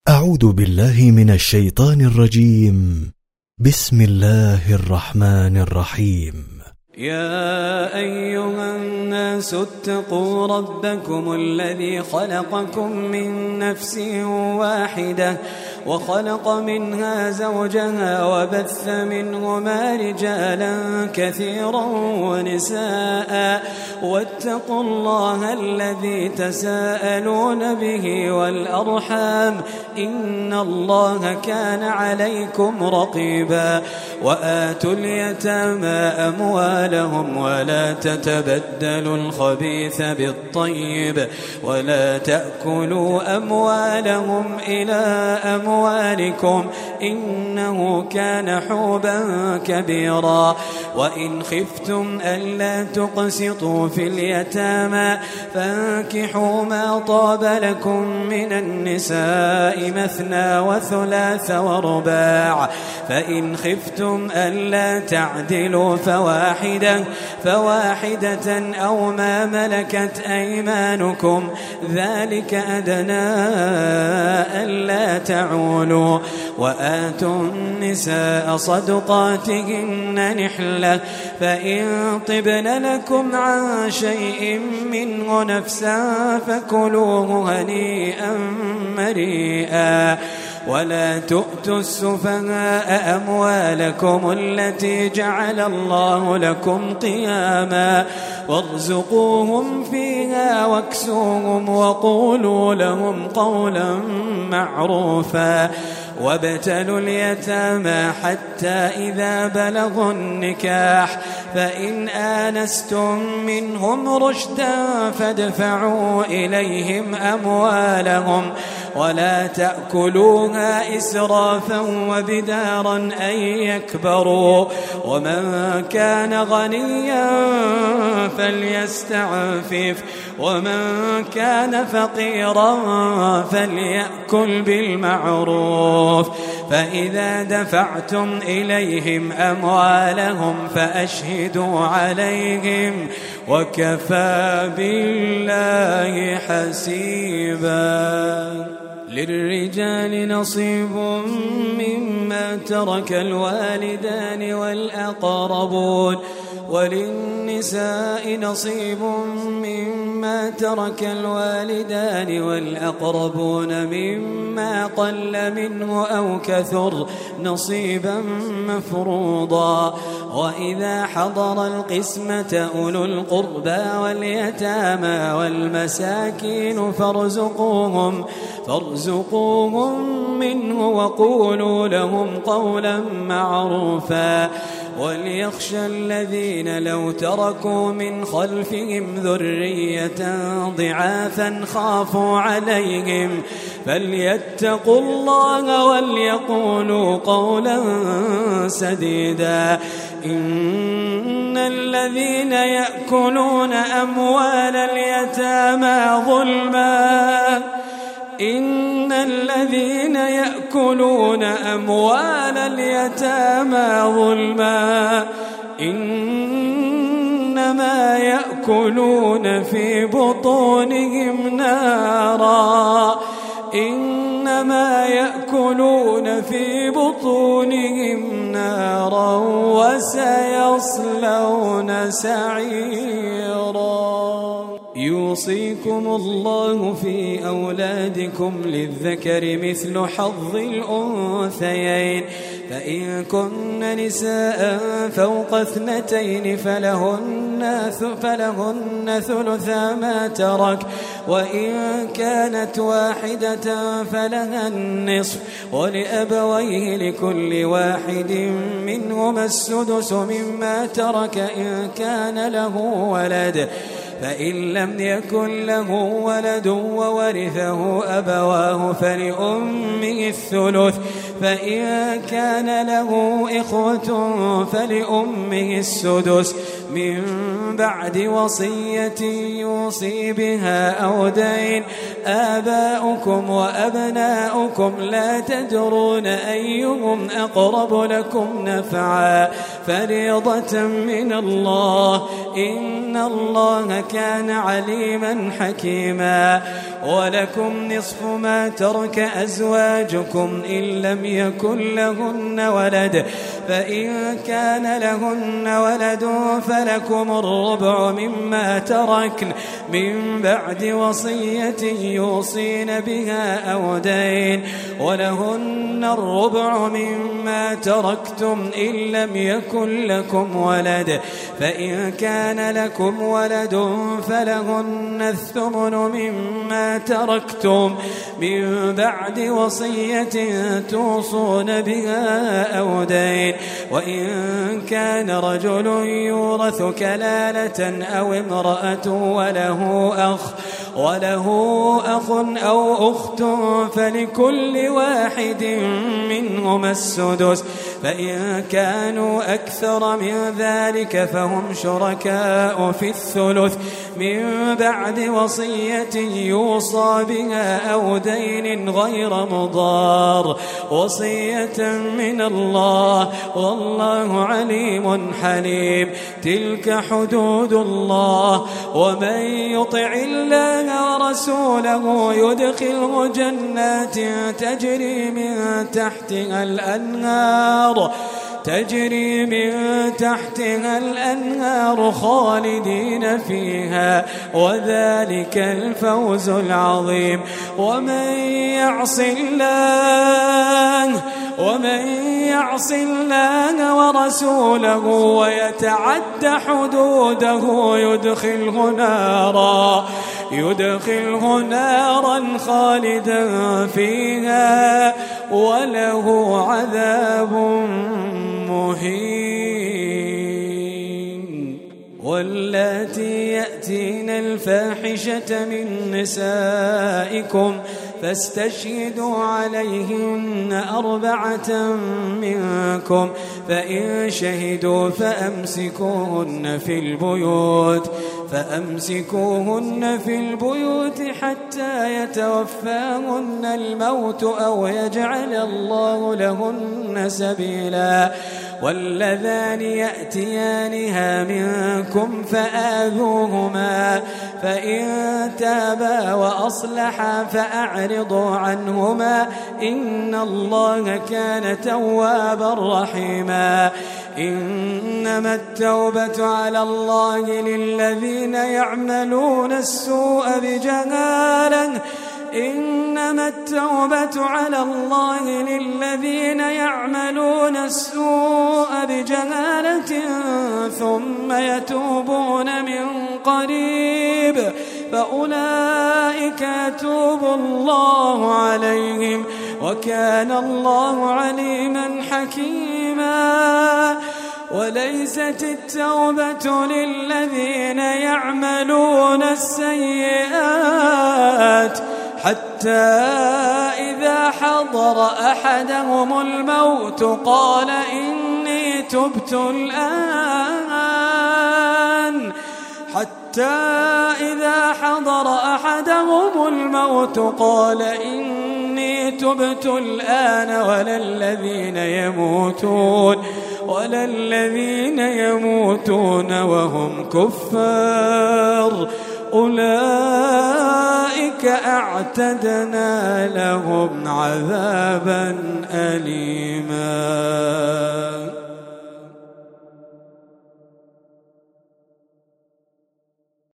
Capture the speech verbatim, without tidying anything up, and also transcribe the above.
أعوذ بالله من الشيطان الرجيم. بسم الله الرحمن الرحيم. يا أيها الناس اتقوا ربكم الذي خلقكم من نفس واحدة وخلق منها زوجها وبث منهما رجالا كثيرا ونساء واتقوا الله الذي تساءلون به والأرحام إن الله كان عليكم رقيبا. وآتوا اليتامى أموالهم ولا تتبدلوا الخبيث بالطيب ولا تأكلوا أموالهم إلى أموالكم إنه كان حوبا كبيرا. وإن خفتم ألا تقسطوا في اليتامى فانكحوا ما طاب لكم من النساء مثنى وثلاث ورباع. فإن خفتم ألا تعدلوا فواحدة فواحدة أو ما ملكت أيمانكم ذلك أدنى ألا تعولوا. وآتوا النساء صدقاتهن نحلة فإن طبن لكم عن شيء منه نفسا فكلوه هنيئا مريئا. ولا تؤتوا السفهاء أموالكم التي جعل الله لكم قياما وارزقوهم فيها واكسوهم وقولوا لهم قولا معروفا. وابتلوا اليتامى حتى إذا بلغوا النكاح فإن آنستم منهم رشدا فادفعوا إليهم أموالهم ولا تأكلوها إسرافا وبدارا أن يكبروا. ومن كان غنيا فليستعفف ومن كان فقيرا فليأكل بالمعروف. فإذا دفعتم إليهم أموالهم فأشهدوا عليهم وكفى بالله حسيبا. للرجال نصيب مما ترك الوالدان والأقربون وللنساء نصيب مما ترك الوالدان والأقربون مما قل منه أو كثر نصيبا مفروضا. وإذا حضر القسمة أولو القربى واليتامى والمساكين فارزقوهم فارزقوهم منه وقولوا لهم قولا معروفا. وليخشى الذين لو تركوا من خلفهم ذرية ضعافا خافوا عليهم فليتقوا الله وليقولوا قولا سديدا. إن الذين يأكلون أموال اليتامى ظلما إن الذين يأكلون أموال اليتامى ظلما إنما يأكلون في بطونهم نارا إنما يأكلون في بطونهم نارا وسيصلون سعيرا. يوصيكم الله في أولادكم للذكر مثل حظ الأنثيين فإن كن نساء فوق اثنتين فلهن, فلهن ثلثا ما ترك وإن كانت واحدة فلها النصف ولأبويه لكل واحد منهما السدس مما ترك إن كان له ولد. فإن لم يكن له ولد وورثه أبواه فلأمه الثلث فإن كان له إخوة فلأمه السدس من بعد وصية يوصي بها أو دين. آباؤكم وأبناؤكم لا تدرون أيهم أقرب لكم نفعا فريضة من الله إن الله كان عليما حكيما. ولكم نصف ما ترك أزواجكم إن لم يكن لهن ولد فإن كان لهن ولد فلكم الربع مما تركن من بعد وصية يوصين بها أو دين. ولهن الربع مما تركتم إن لم يكن لكم ولد فإن كان لكم ولد فلهن الثمن مما تركتم من بعد وصية توصون بها أو دين. وإن كان رجل يورث كلالة أو امرأة وله أخ وله أخ أو أخت فلكل واحد منهما السدس فإن كانوا أكثر من ذلك فهم شركاء في الثلث من بعد وصية يوصى بها أو دين غير مضار وصية من الله والله عليم حليم. تلك حدود الله ومن يطع الله ورسوله يدخله جنات تجري من تحتها الأنهار تجري من تحتها الأنهار خالدين فيها وذلك الفوز العظيم. ومن يعص الله ومن يعص الله ورسوله ويتعد حدوده يدخله نارا يدخله نارا خالدا فيها وله عذاب مهين. واللاتي يأتين الفاحشة من نسائكم فاستشهدوا عليهن أربعة منكم فإن شهدوا فأمسكوهن في البيوت فأمسكوهن في البيوت حتى يتوفاهن الموت أو يجعل الله لهن سبيلا. واللذان يأتيانها منكم فآذوهما فإن تابا وأصلحا فأعرضوا عنهما إن الله كان توابا رحيما. إنما التوبة على الله للذين يعملون السوء بجهالة إنما التوبة على الله للذين يعملون السوء بجهالة ثم يتوبون من قريب فأولئك يتوب الله عليهم وكان الله عليما حكيما. وليست التوبة للذين يعملون السيئات حتى إذا حضر أحدهم الموت قال إني تبت الآن حتى إذا حضر أحدهم الموت قال إني تبت الآن ولا الذين يموتون ولا الذين يموتون وهم كفار أولئك أعتدنا لهم عذابا أليما.